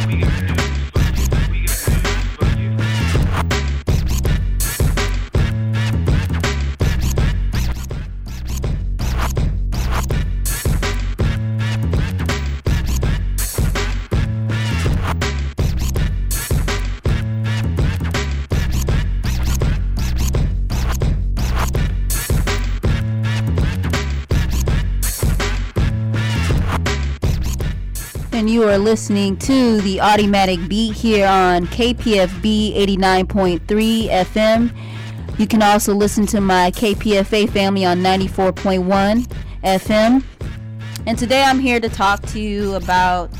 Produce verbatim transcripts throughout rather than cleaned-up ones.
And you are listening to the Automatic Beat here on K P F B eighty-nine point three F M. You can also listen to my K P F A family on ninety-four point one F M. And today I'm here to talk to you about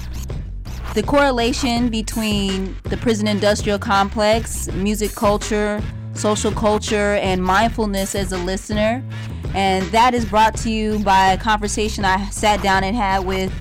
the correlation between the prison industrial complex, music culture, social culture, and mindfulness as a listener. And that is brought to you by a conversation I sat down and had with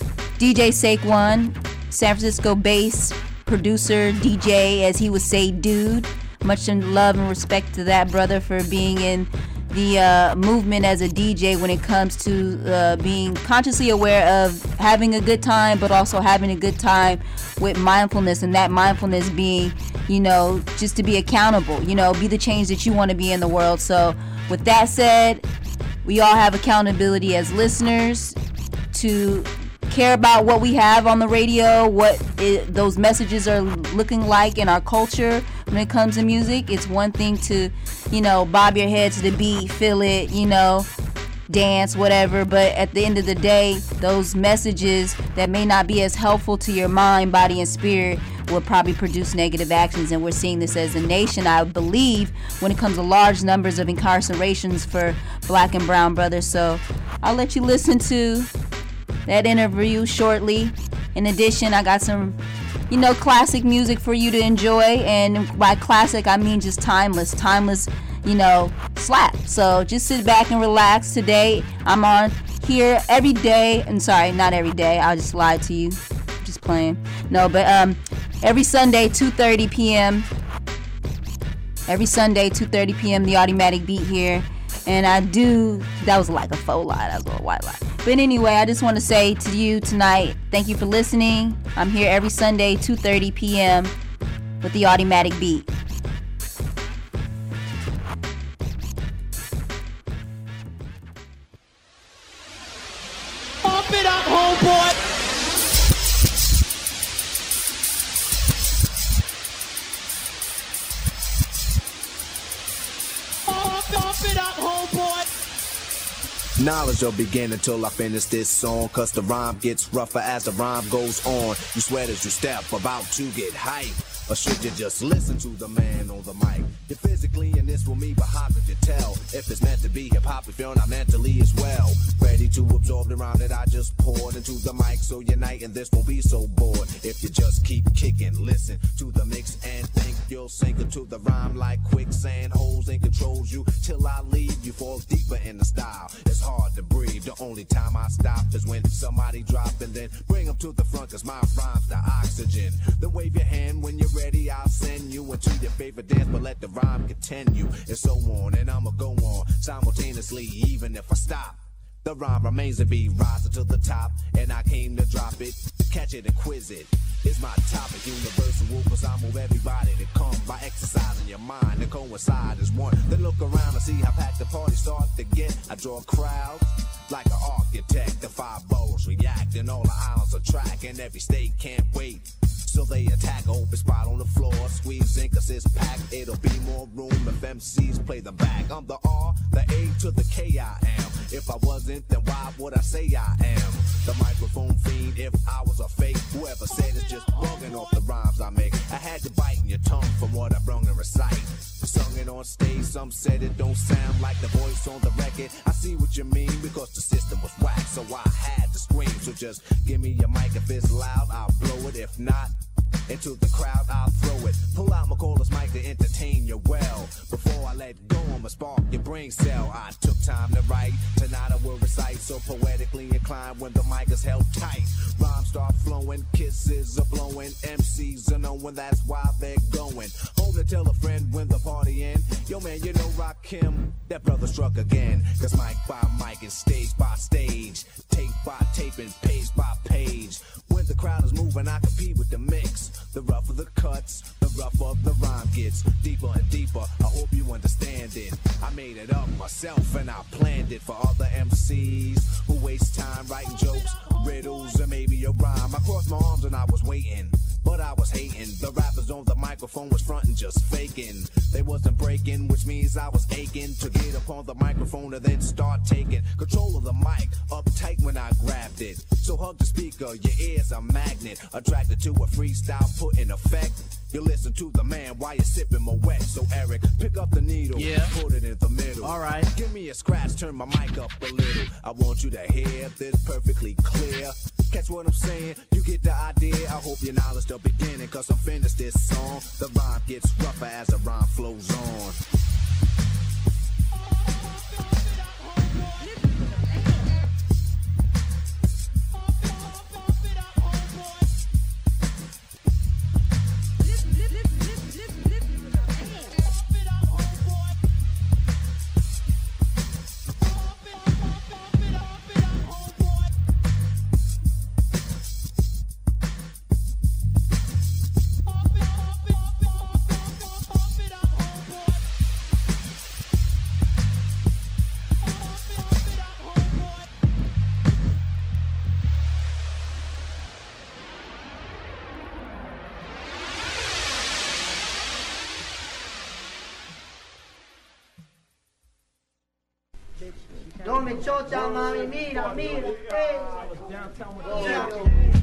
D J Saquon, San Francisco bass producer, D J, as he would say, dude. Much in love and respect to that brother for being in the uh, movement as a D J when it comes to uh, being consciously aware of having a good time, but also having a good time with mindfulness, and that mindfulness being, you know, just to be accountable, you know, be the change that you want to be in the world. So with that said, we all have accountability as listeners to care about what we have on the radio, what it, those messages are looking like in our culture when it comes to music. It's one thing to, you know, bob your head to the beat, feel it, you know, dance, whatever, but at the end of the day, those messages that may not be as helpful to your mind, body, and spirit will probably produce negative actions. And we're seeing this as a nation, I believe, when it comes to large numbers of incarcerations for black and brown brothers. So I'll let you listen to that interview shortly. In addition, I got some, you know, classic music for you to enjoy, and by classic I mean just timeless, timeless, you know, slap. So just sit back and relax. Today I'm on here every day, and sorry, not every day, I'll just lie to you, just playing. No, but um, every Sunday, two thirty p.m. Every Sunday, two thirty p.m. the Automatic Beat here. And I do, that was like a faux lie, that was a little white lie. But anyway, I just want to say to you tonight, thank you for listening. I'm here every Sunday, two thirty p.m. with the Automatic Beat. Pump it up, homeboy! Pump it up, homeboy! Knowledge will begin until I finish this song, cause the rhyme gets rougher as the rhyme goes on. You sweat as you step, about to get hype. Or should you just listen to the man on the mic? You're physically in this with me, but how could you tell if it's meant to be hip-hop if you're not mentally as well? Ready to absorb the rhyme that I just poured into the mic, so unite and this won't be so bored. If you just keep kicking, listen to the mix and think you'll sink into the rhyme like quicksand. Holes and controls you till I leave. You fall deeper in the style. It's hard to breathe. The only time I stop is when somebody drop and then bring them to the front, cause my rhyme's the oxygen. Then wave your hand when you're ready, I'll send you into your favorite dance, but let the rhyme continue, and so on, and I'ma go on simultaneously, even if I stop. The rhyme remains to be rising to the top, and I came to drop it, catch it and quiz it. It's my topic, universal, cause I move everybody to come by exercising your mind and coincide as one. Then look around and see how packed the party start to get. I draw a crowd like an architect, the five boroughs react, and all the islands are track, and every state can't wait. So they attack, open spot on the floor, squeeze in cause it's packed. It'll be more room if M Cs play the back. I'm the R, the A to the K I am. If I wasn't, then why would I say I am? The microphone fiend, if I was a fake. Whoever said it's just bugging off the rhymes I make. I had to bite in your tongue from what I brung and recite. Sung it on stage, some said it don't sound like the voice on the record. I see what you mean, because the system was whack, so I had to scream. So just give me your mic, if it's loud, I'll blow it. If not, into the crowd I'll throw it. Pull out McCullough's mic to entertain you well. Before before I let go, I'ma spark your brain cell. I took time to write, tonight I will recite, so poetically inclined when the mic is held tight. Rhymes start flowing, kisses are blowing, M Cs are knowing that's why they're going home to tell a friend when the party end. Yo man, you know Rakim, that brother struck again. Cause mic by mic and stage by stage, tape by tape and page by page. When the crowd is moving, I compete with the mix. The rougher the cuts, the rougher the rhyme gets. Deeper and deeper, I hope you understand it. I made it up myself and I planned it for other M Cs who waste time writing jokes, riddles, and maybe a rhyme. I crossed my arms and I was waiting, but I was hating. The rappers on the microphone was fronting, just faking. They wasn't breaking, which means I was aching to get up on the microphone and then start taking control of the mic, uptight when I grabbed it. So hug the speaker, your ears a magnet, attracted to a freestyle put in effect. You listen to the man while you're sipping my wet. So Eric, pick up the needle, yeah. Put it in the middle. All right. Give me a scratch, turn my mic up a little. I want you to hear this perfectly clear. Catch what I'm saying? You get the idea. I hope your knowledge the beginning, cause I'm finished this song. The rhyme gets rougher as the rhyme flows on. Dome chocha, mami, mira, mira, hey. Oh.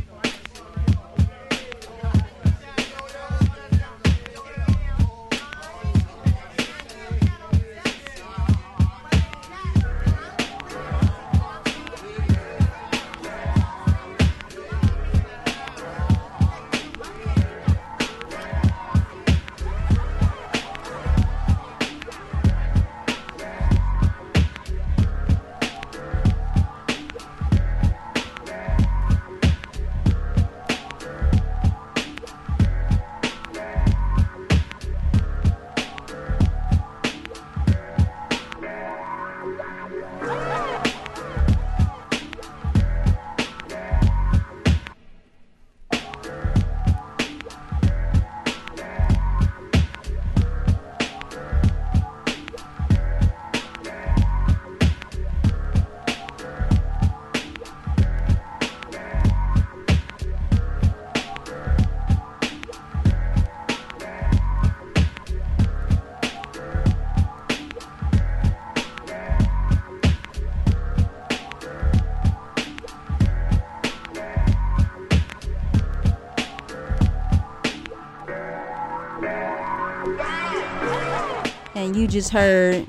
And you just heard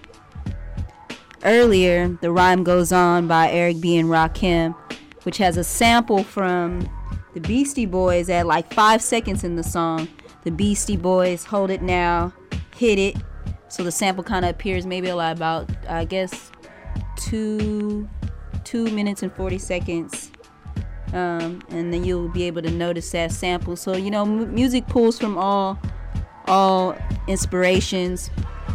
earlier The Rhyme Goes On by Eric B. and Rakim, which has a sample from the Beastie Boys at like five seconds in the song. The Beastie Boys, Hold It Now, Hit It. So the sample kind of appears maybe like about, I guess, two two minutes and forty seconds. Um, and then you'll be able to notice that sample. So, you know, m- music pulls from all all inspirations,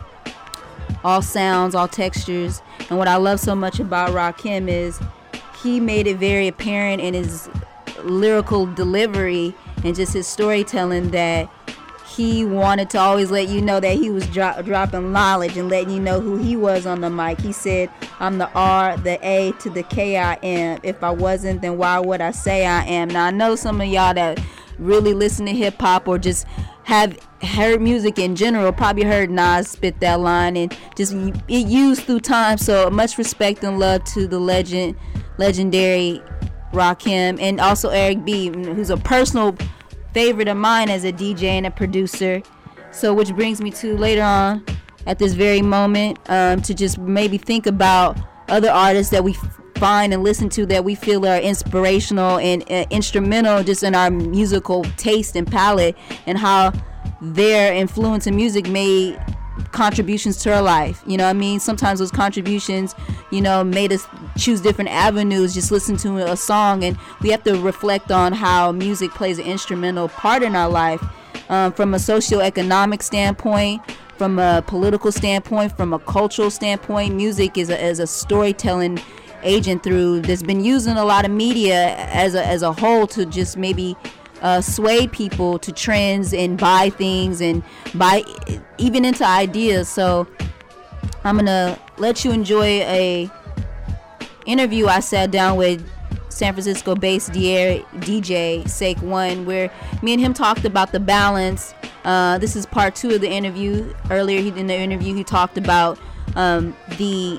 all sounds, all textures. And what I love so much about Rakim is he made it very apparent in his lyrical delivery and just his storytelling that he wanted to always let you know that he was dro- dropping knowledge and letting you know who he was on the mic. He said, I'm the R, the A to the K I am. If I wasn't, then why would I say I am? Now, I know some of y'all that really listen to hip hop or just have heard music in general probably heard Nas spit that line, and just it used through time. So much respect and love to the legend, legendary Rakim, and also Eric B, who's a personal favorite of mine as a D J and a producer. So which brings me to later on at this very moment um, to just maybe think about other artists that we find and listen to that we feel are inspirational and uh, instrumental just in our musical taste and palette, and how their influence in music may contributions to our life. You know what I mean? Sometimes those contributions, you know, made us choose different avenues, just listen to a song, and we have to reflect on how music plays an instrumental part in our life, um, from a socioeconomic standpoint, from a political standpoint, from a cultural standpoint. Music is a, is a storytelling agent through that's been used in a lot of media as a, as a whole to just maybe Uh, sway people to trends and buy things and buy even into ideas. So I'm gonna let you enjoy a interview I sat down with San Francisco-based D J Sake One, where me and him talked about the balance. Uh, this is part two of the interview. Earlier he, in the interview he talked about um, the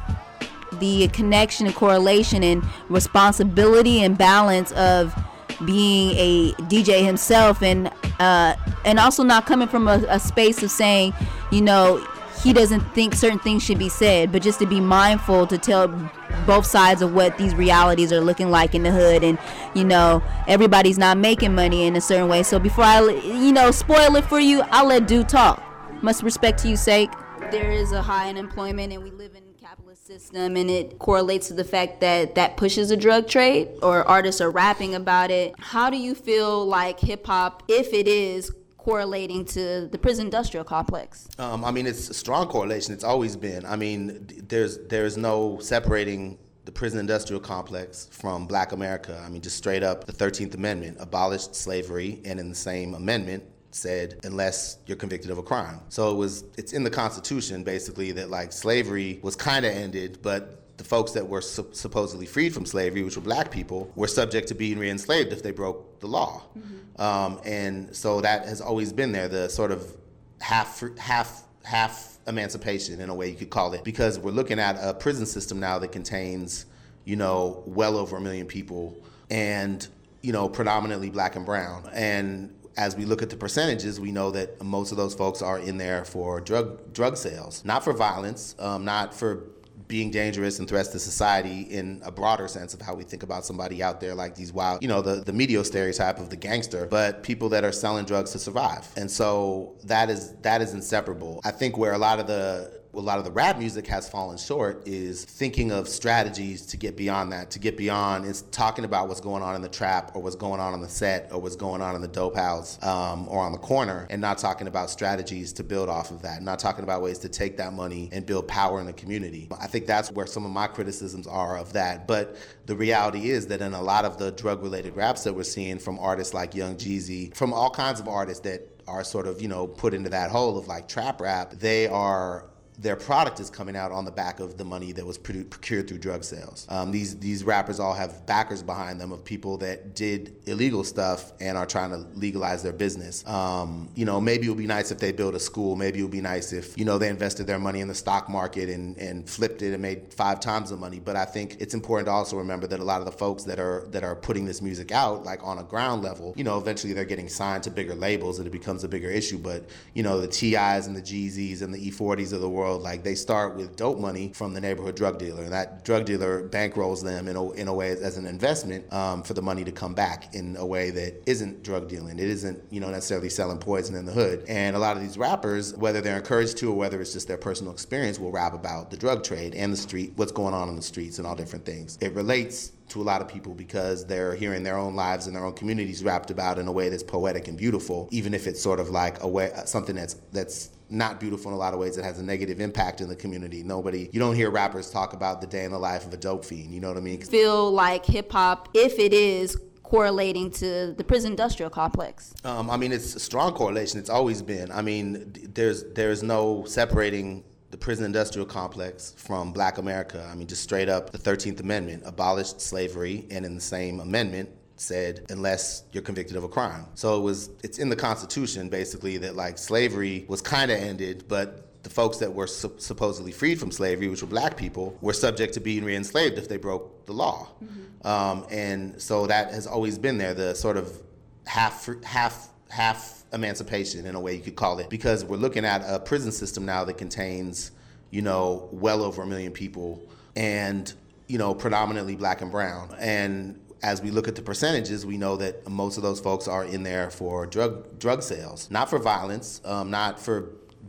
the connection and correlation and responsibility and balance of being a D J himself, and uh, and also not coming from a, a space of saying, you know, he doesn't think certain things should be said, but just to be mindful to tell both sides of what these realities are looking like in the hood. And you know, everybody's not making money in a certain way. So before I, you know, spoil it for you, I'll let Dude talk. Much respect to you, Sake. There is a high unemployment, and we live in capitalist system, and it correlates to the fact that that pushes a drug trade, or artists are rapping about it. How do you feel like hip-hop, if it is, correlating to the prison industrial complex? Um, I mean, it's a strong correlation. It's always been. I mean, there's there's no separating the prison industrial complex from Black America. I mean, just straight up, the thirteenth Amendment abolished slavery, and in the same amendment said, unless you're convicted of a crime. So it was, it's in the Constitution, basically, that like slavery was kind of ended, but the folks that were su- supposedly freed from slavery, which were Black people, were subject to being re-enslaved if they broke the law. Mm-hmm. Um, and so that has always been there, the sort of half, half, half emancipation, in a way you could call it, because we're looking at a prison system now that contains, you know, well over a million people, and, you know, predominantly Black and brown. And as we look at the percentages, we know that most of those folks are in there for drug drug sales, not for violence, um, not for being dangerous and threats to society in a broader sense of how we think about somebody out there like these wild, you know, the, the media stereotype of the gangster, but people that are selling drugs to survive. And so that is that is inseparable. I think where a lot of the a lot of the rap music has fallen short is thinking of strategies to get beyond that, to get beyond is talking about what's going on in the trap, or what's going on on the set, or what's going on in the dope house, um, or on the corner, and not talking about strategies to build off of that, not talking about ways to take that money and build power in the community. I think that's where some of my criticisms are of that. But the reality is that in a lot of the drug-related raps that we're seeing from artists like Young Jeezy, from all kinds of artists that are sort of, you know, put into that hole of like trap rap, they are their product is coming out on the back of the money that was procured through drug sales. Um, these these rappers all have backers behind them of people that did illegal stuff and are trying to legalize their business. Um, you know, maybe it would be nice if they built a school. Maybe it would be nice if, you know, they invested their money in the stock market and, and flipped it and made five times the money. But I think it's important to also remember that a lot of the folks that are that are putting this music out, like on a ground level, you know, eventually they're getting signed to bigger labels and it becomes a bigger issue. But, you know, the T Is and the Jeezys and the E forties of the world, like they start with dope money from the neighborhood drug dealer, and that drug dealer bankrolls them in a, in a way as an investment um, for the money to come back in a way that isn't drug dealing. It isn't, you know, necessarily selling poison in the hood. And a lot of these rappers, whether they're encouraged to or whether it's just their personal experience, will rap about the drug trade and the street, what's going on in the streets and all different things. It relates to a lot of people because they're hearing their own lives and their own communities rapped about in a way that's poetic and beautiful, even if it's sort of like a way, something that's that's not beautiful in a lot of ways, that has a negative impact in the community. Nobody, you don't hear rappers talk about the day in the life of a dope fiend, you know what I mean? Feel like hip hop, if it is, correlating to the prison industrial complex? Um, I mean, it's a strong correlation. It's always been. I mean, there's there's no separating the prison industrial complex from Black America. I mean, just straight up, the thirteenth Amendment abolished slavery, and in the same amendment said, unless you're convicted of a crime. So it was, it's in the Constitution, basically, that like slavery was kind of ended, but the folks that were su- supposedly freed from slavery, which were Black people, were subject to being re-enslaved if they broke the law. Mm-hmm. Um, and so that has always been there, the sort of half, half, half emancipation, in a way you could call it, because we're looking at a prison system now that contains, you know, well over a million people, and, you know, predominantly Black and brown. And as we look at the percentages, we know that most of those folks are in there for drug drug sales, not for violence, um, not for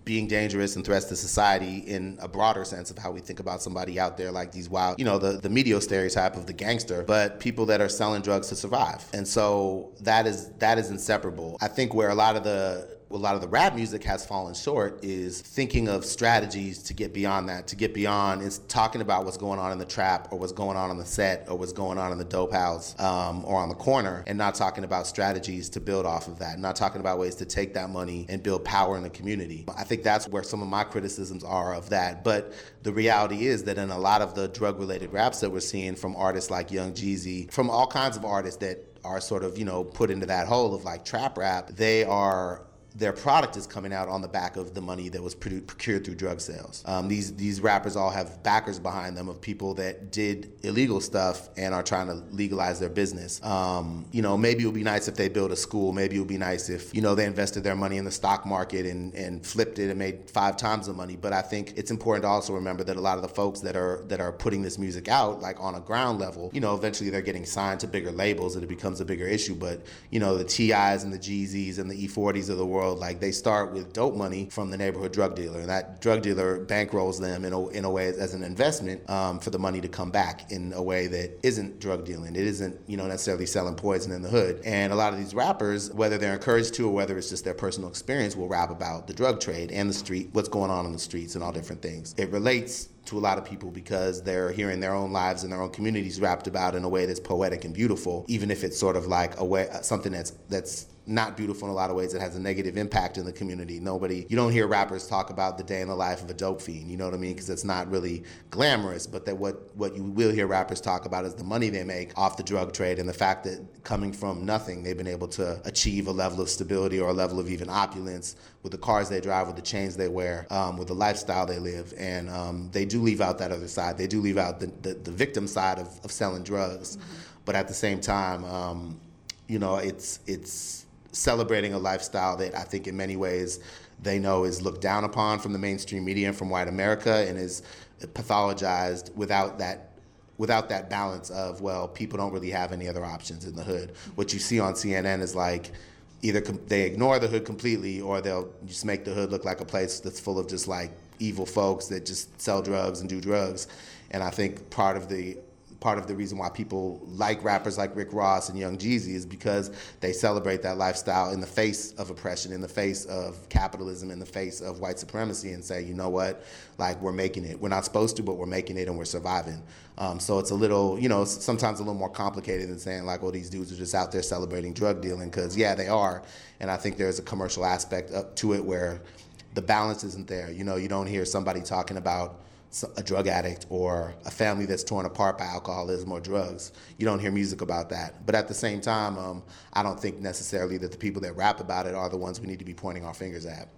being dangerous and threats to society in a broader sense of how we think about somebody out there like these wild, you know, the, the media stereotype of the gangster, but people that are selling drugs to survive. And so that is that is inseparable. I think where a lot of the a lot of the rap music has fallen short is thinking of strategies to get beyond that, to get beyond is talking about what's going on in the trap or what's going on on the set or what's going on in the dope house um, or on the corner, and not talking about strategies to build off of that, not talking about ways to take that money and build power in the community. I think that's where some of my criticisms are of that. But the reality is that in a lot of the drug-related raps that we're seeing from artists like Young Jeezy, from all kinds of artists that are sort of, you know, put into that hole of like trap rap, they are their product is coming out on the back of the money that was procured through drug sales. Um, these these rappers all have backers behind them of people that did illegal stuff and are trying to legalize their business. Um, you know, maybe it would be nice if they built a school. Maybe it would be nice if, you know, they invested their money in the stock market and, and flipped it and made five times the money. But I think it's important to also remember that a lot of the folks that are that are putting this music out, like on a ground level, you know, eventually they're getting signed to bigger labels and it becomes a bigger issue. But, you know, the T Is and the Jeezys and the E forties of the world, like they start with dope money from the neighborhood drug dealer, and that drug dealer bankrolls them in a, in a way as an investment um, for the money to come back in a way that isn't drug dealing. It isn't, you know, necessarily selling poison in the hood. And a lot of these rappers, whether they're encouraged to or whether it's just their personal experience, will rap about the drug trade and the street, what's going on in the streets and all different things. It relates to a lot of people because they're hearing their own lives and their own communities rapped about in a way that's poetic and beautiful, even if it's sort of like a way, something that's that's not beautiful in a lot of ways. It has a negative impact in the community. Nobody, you don't hear rappers talk about the day in the life of a dope fiend, you know what I mean? Because it's not really glamorous, but that what, what you will hear rappers talk about is the money they make off the drug trade and the fact that coming from nothing, they've been able to achieve a level of stability or a level of even opulence with the cars they drive, with the chains they wear, um, with the lifestyle they live. And um, they do leave out that other side. They do leave out the, the, the victim side of, of selling drugs. Mm-hmm. But at the same time, um, you know, it's it's celebrating a lifestyle that I think in many ways they know is looked down upon from the mainstream media and from white America, and is pathologized without that without that balance of, well, people don't really have any other options in the hood. What you see on C N N is like either com- they ignore the hood completely, or they'll just make the hood look like a place that's full of just like evil folks that just sell drugs and do drugs. And I think part of the part of the reason why people like rappers like Rick Ross and Young Jeezy is because they celebrate that lifestyle in the face of oppression, in the face of capitalism, in the face of white supremacy, and say, you know what, like, we're making it. We're not supposed to, but we're making it and we're surviving. Um, so it's a little, you know, sometimes a little more complicated than saying like, oh, these dudes are just out there celebrating drug dealing, because yeah, they are. And I think there's a commercial aspect up to it where the balance isn't there. You know, you don't hear somebody talking about a drug addict or a family that's torn apart by alcoholism or drugs. You don't hear music about that. But at the same time, um, I don't think necessarily that the people that rap about it are the ones we need to be pointing our fingers at.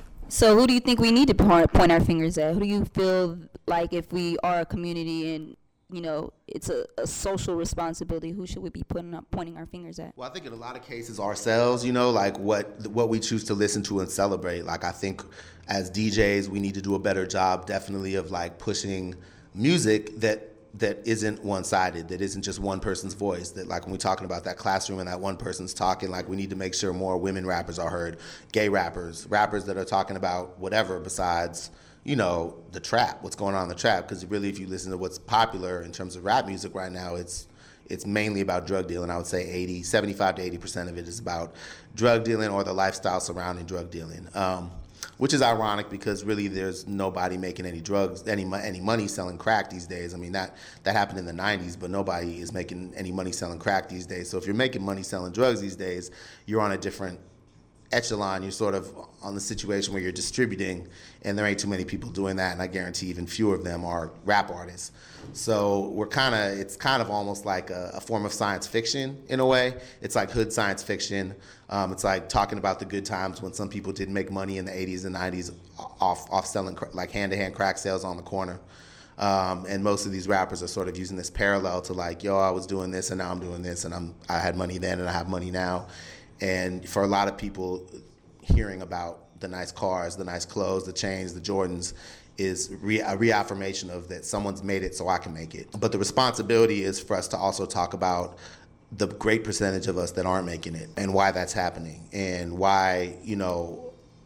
So who do you think we need to point our fingers at? Who do you feel like, if we are a community and, you know, it's a, a social responsibility, who should we be putting up, pointing our fingers at? Well, I think in a lot of cases ourselves, you know, like what what we choose to listen to and celebrate. Like, I think as D Js, we need to do a better job, definitely, of like pushing music that that isn't one-sided, that isn't just one person's voice. That, like, when we're talking about that classroom and that one person's talking, like, we need to make sure more women rappers are heard, gay rappers, rappers that are talking about whatever besides, you know, the trap, what's going on in the trap. Because really, if you listen to what's popular in terms of rap music right now, it's it's mainly about drug dealing. I would say eighty, seventy-five to eighty percent of it is about drug dealing or the lifestyle surrounding drug dealing. Um, which is ironic, because really there's nobody making any drugs, any any money selling crack these days. I mean, that that happened in the nineties, but nobody is making any money selling crack these days. So if you're making money selling drugs these days, you're on a different echelon. You're sort of on the situation where you're distributing, and there ain't too many people doing that, and I guarantee even fewer of them are rap artists. So we're kind of, it's kind of almost like a, a form of science fiction in a way. It's like hood science fiction. Um, it's like talking about the good times when some people didn't make money in the eighties and nineties off off selling cr- like hand-to-hand crack sales on the corner. Um, and most of these rappers are sort of using this parallel to like, yo, I was doing this and now I'm doing this, and I'm I had money then and I have money now. And for a lot of people, hearing about the nice cars, the nice clothes, the chains, the Jordans, is re- a reaffirmation of that someone's made it so I can make it. But the responsibility is for us to also talk about the great percentage of us that aren't making it, and why that's happening, and why, you know,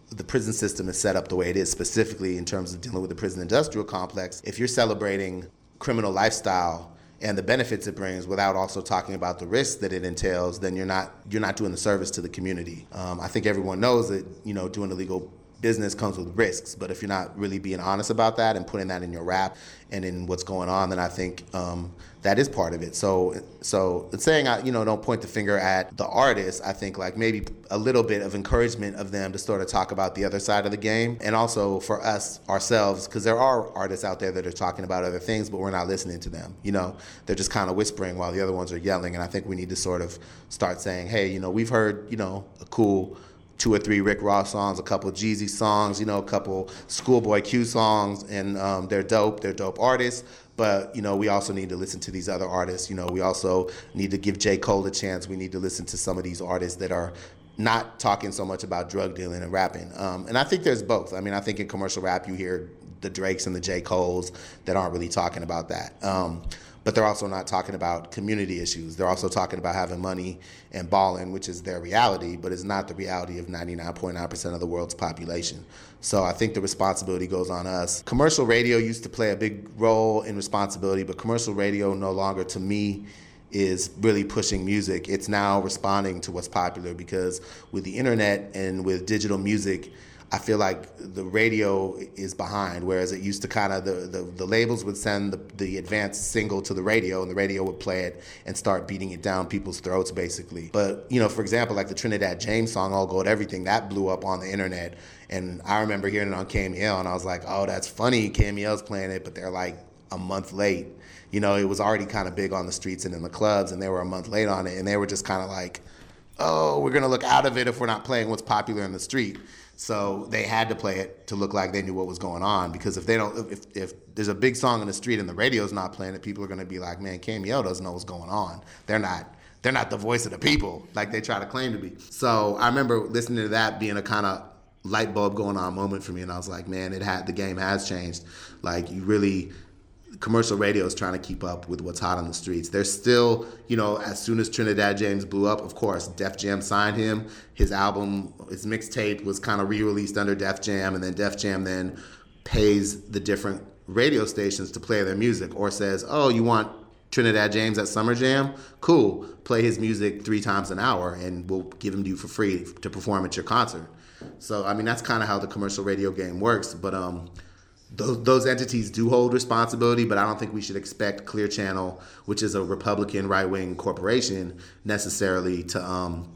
the prison system is set up the way it is, specifically in terms of dealing with the prison industrial complex, if you're celebrating criminal lifestyle and the benefits it brings without also talking about the risks that it entails, then you're not you're not doing the service to the community. Um, I think everyone knows that, you know, doing illegal business comes with risks, but if you're not really being honest about that and putting that in your rap and in what's going on, then I think um, that is part of it. So, so it's saying, I, you know, don't point the finger at the artists. I think like maybe a little bit of encouragement of them to sort of talk about the other side of the game, and also for us ourselves, because there are artists out there that are talking about other things, but we're not listening to them. You know, they're just kind of whispering while the other ones are yelling. And I think we need to sort of start saying, hey, you know, we've heard, you know, a cool two or three Rick Ross songs, a couple Jeezy songs, you know, a couple Schoolboy Q songs, and um, they're dope, they're dope artists. But, you know, we also need to listen to these other artists. You know, we also need to give J. Cole a chance. We need to listen to some of these artists that are not talking so much about drug dealing and rapping. Um, and I think there's both. I mean, I think in commercial rap you hear the Drakes and the J. Coles that aren't really talking about that. Um, But they're also not talking about community issues. They're also talking about having money and balling, which is their reality, but it's not the reality of ninety-nine point nine percent of the world's population. So I think the responsibility goes on us. Commercial radio used to play a big role in responsibility, but commercial radio no longer, to me, is really pushing music. It's now responding to what's popular, because with the internet and with digital music, I feel like the radio is behind, whereas it used to kind of, the, the, the labels would send the, the advanced single to the radio, and the radio would play it and start beating it down people's throats, basically. But, you know, for example, like the Trinidad James song, All Gold Everything, that blew up on the internet. And I remember hearing it on K M E L, and I was like, oh, that's funny, K M E L's playing it, but they're like a month late. You know, it was already kind of big on the streets and in the clubs, and they were a month late on it, and they were just kind of like, oh, we're going to look out of it if we're not playing what's popular in the street. So they had to play it to look like they knew what was going on, because if they don't, if if there's a big song in the street and the radio's not playing it, people are going to be like, man, K M E L doesn't know what's going on. They're not they're not the voice of the people like they try to claim to be. So I remember listening to that being a kind of light bulb going on moment for me, and I was like, man, it had the game has changed. Like, you really, commercial radio is trying to keep up with what's hot on the streets. There's still, you know, as soon as Trinidad James blew up, of course, Def Jam signed him. His album, his mixtape was kind of re-released under Def Jam, and then Def Jam then pays the different radio stations to play their music, or says, oh, you want Trinidad James at Summer Jam? Cool, play his music three times an hour, and we'll give him to you for free to perform at your concert. So, I mean, that's kind of how the commercial radio game works, but um, Those, those entities do hold responsibility, but I don't think we should expect Clear Channel, which is a Republican right-wing corporation, necessarily to um,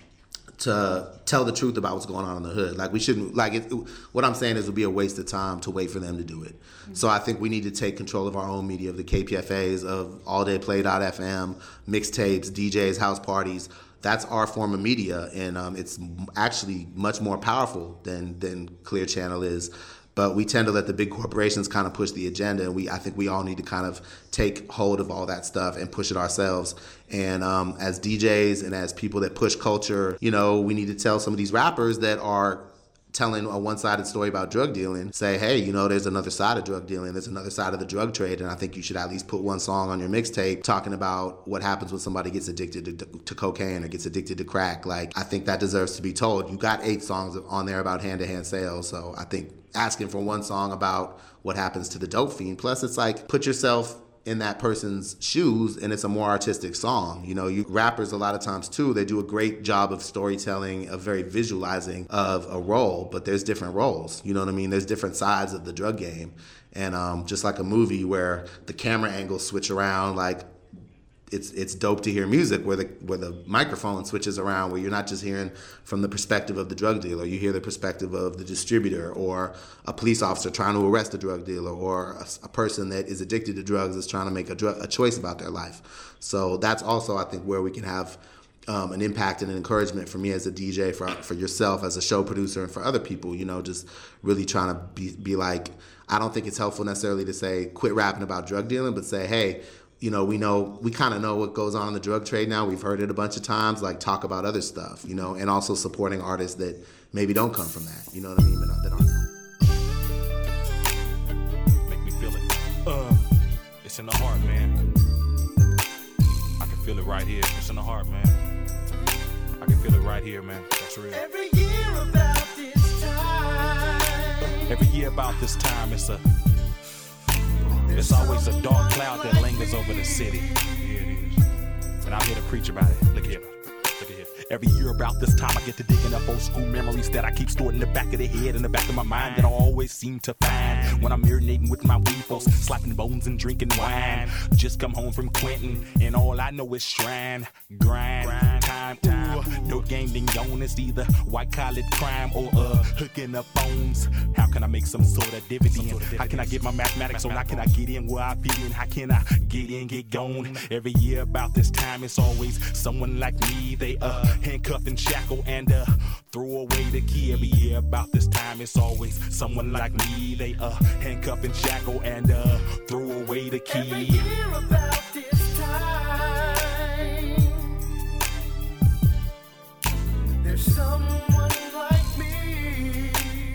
to tell the truth about what's going on in the hood. Like, we shouldn't, like, it, it, what I'm saying is it would be a waste of time to wait for them to do it. Mm-hmm. So I think we need to take control of our own media, of the K P F As, of all day play dot f m, mixtapes, D Js, house parties. That's our form of media, and um, it's actually much more powerful than than Clear Channel is. But we tend to let the big corporations kind of push the agenda, and we I think we all need to kind of take hold of all that stuff and push it ourselves. And um, as D Js and as people that push culture, you know, we need to tell some of these rappers that are telling a one-sided story about drug dealing, say, hey, you know, there's another side of drug dealing, there's another side of the drug trade, and I think you should at least put one song on your mixtape talking about what happens when somebody gets addicted to, to cocaine or gets addicted to crack. Like, I think that deserves to be told. You got eight songs on there about hand-to-hand sales, so I think asking for one song about what happens to the dope fiend, plus it's like, put yourself in that person's shoes, and it's a more artistic song. You know, you rappers a lot of times too, they do a great job of storytelling, of very visualizing of a role, but there's different roles. You know what I mean? There's different sides of the drug game. And um, just like a movie where the camera angles switch around, like it's it's dope to hear music where the where the microphone switches around, where you're not just hearing from the perspective of the drug dealer, you hear the perspective of the distributor, or a police officer trying to arrest a drug dealer, or a, a person that is addicted to drugs is trying to make a, drug, a choice about their life. So that's also, I think, where we can have um, an impact and an encouragement for me as a D J, for for yourself as a show producer, and for other people, you know, just really trying to be, be like, I don't think it's helpful necessarily to say, quit rapping about drug dealing, but say, hey, you know, we know, we kind of know what goes on in the drug trade now. We've heard it a bunch of times, like, talk about other stuff, you know, and also supporting artists that maybe don't come from that, you know what I mean, but not, that aren't. Make me feel it. Uh, it's in the heart, man. I can feel it right here. It's in the heart, man. I can feel it right here, man. That's real. Every year about this time. Every year about this time, it's a, it's always a dark cloud that lingers over the city. Yeah, it is. And I'm here to preach about it. Look here. Look here. Every year about this time I get to digging up old school memories that I keep stored in the back of the head, in the back of my mind, that I always seem to find when I'm marinating with my weepos, slapping bones and drinking wine. Just come home from Quentin and all I know is shrine, grind, time, time. No game being gone, it's either white collar crime or uh hooking up phones. How can I make some sort of dividend? How can I get my mathematics on? How can I get in where I fit in? How can I get in, get gone? Every year about this time it's always someone like me. They uh handcuff and shackle and uh throw away the key. Every year about this time it's always someone like me. They uh handcuff and shackle and uh throw away the key. Every year about this time there's someone like me.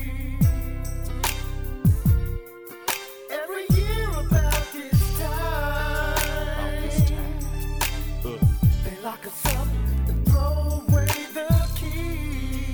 Every year about this time, About this time. Uh. they lock us up and throw away the key.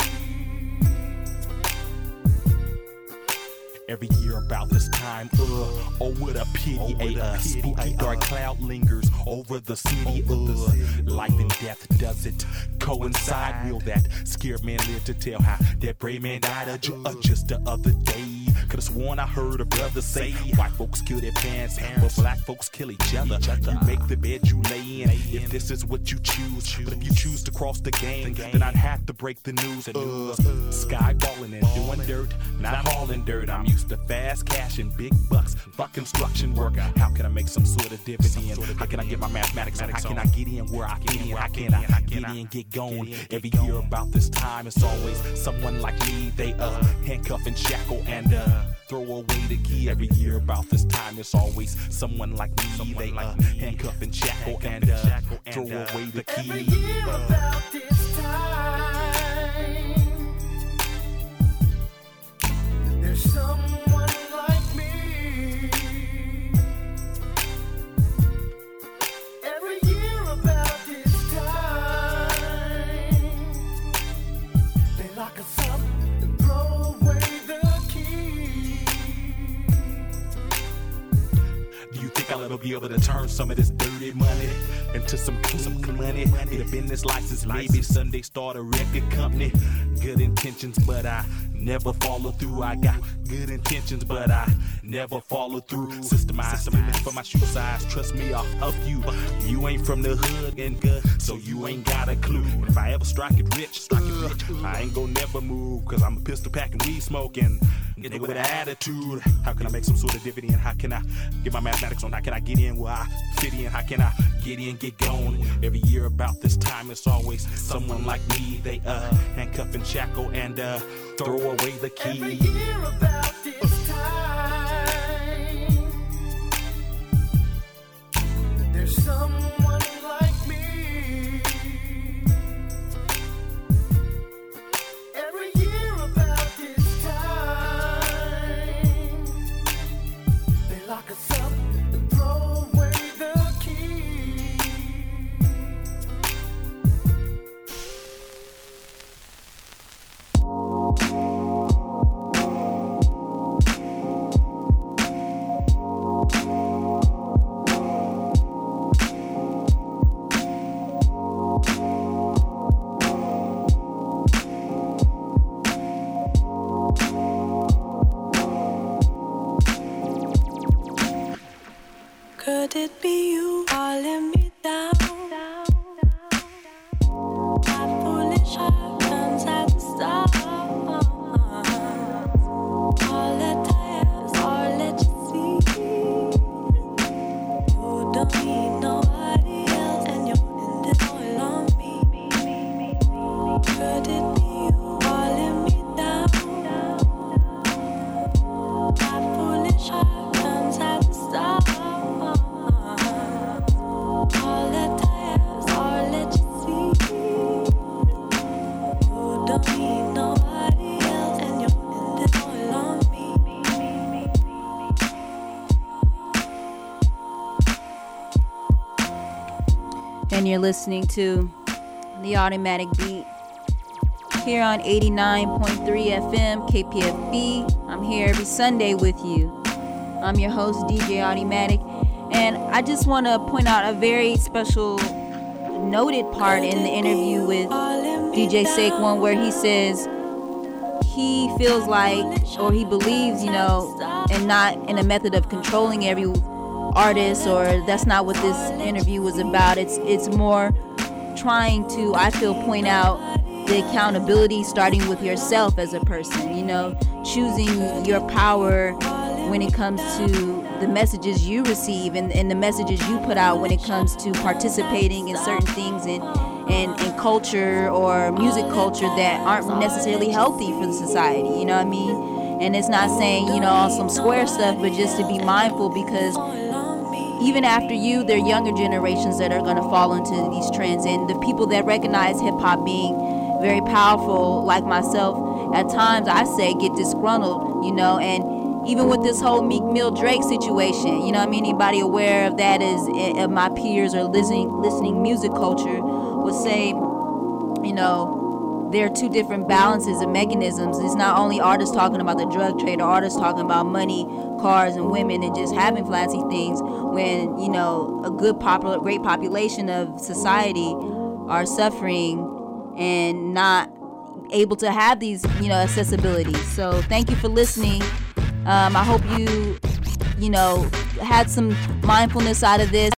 Every year about this time, uh, oh what a pity, oh, a uh, spooky dark cloud lingers over the city, uh, life and death does it coincide? Will that scared man live to tell how that brave man died uh, ju- uh, just the other day? Could've sworn I heard a brother say white folks kill their parents, but black folks kill each other. You make the bed you lay in, if this is what you choose. But if you choose to cross the game, then I'd have to break the news. Uh, sky balling and doing dirt, not hauling dirt. I'm used to fast cash and big bucks, fuck construction work. How can I make some sort of dividend? How can I get my mathematics on? How can I get in where I fit in? How can I get in, get going? Every year about this time it's always someone like me. They uh handcuff and shackle and uh throw away the key. Every year about this time it's always someone like me. They uh handcuff and shackle and uh throw away the key. Every year about this time there's someone like me. Every year about this time they lock us up and throw away the key. Do you think I'll ever be able to turn some of this dirty money into some clean money? Get a business license, maybe someday start a record company. Good intentions, but I never follow through. I got good intentions, but I never follow through. Systemize, limits for my shoe size. Trust me, I'll up you. You ain't from the hood and good, so you ain't got a clue. And if I ever strike it rich, strike it rich, I ain't gon' never move. Cause I'm a pistol packing, weed smoking nigga with an attitude. How can I make some sort of dividend? How can I get my mathematics on? How can I get in where I fit in? How can I get in, get going? Every year about this time it's always someone like me. They uh handcuff and shackle and uh throw away the key. Every year about this time there's someone like me. Every year about this time they lock us up and throw away the key. Could it be you calling me down? My foolish heart comes at the start. All that I have is all that you see. You don't need nobody else, and you're in this all on me. Could it be you calling me down? My foolish heart comes at the start. All that I have is all that you see. You don't need nobody else, and you're in this all on me. And you're listening to The Automatic Beat here on eighty-nine point three F M K P F B. I'm I'm here every Sunday with you. I'm your host, D J Automatic, and I just want to point out a very special noted part in the interview with D J Saquon where he says he feels like, or he believes, you know, and not in a method of controlling every artist, or that's not what this interview was about. It's it's more trying to, I feel, point out the accountability starting with yourself as a person, you know, choosing your power when it comes to the messages you receive and, and the messages you put out when it comes to participating in certain things in, in, in culture or music culture that aren't necessarily healthy for the society, you know what I mean? And it's not saying, you know, on some square stuff, but just to be mindful, because even after you, there are younger generations that are going to fall into these trends, and the people that recognize hip-hop being very powerful, like myself, at times I say get disgruntled, you know, and even with this whole Meek Mill Drake situation, you know what I mean? Anybody aware of that is, of my peers or listening listening music culture would say, you know, there are two different balances and mechanisms. It's not only artists talking about the drug trade or artists talking about money, cars, and women and just having fancy things, when, you know, a good popular, great population of society are suffering and not able to have these, you know, accessibilities. So thank you for listening. Um, I hope you, you know, had some mindfulness out of this.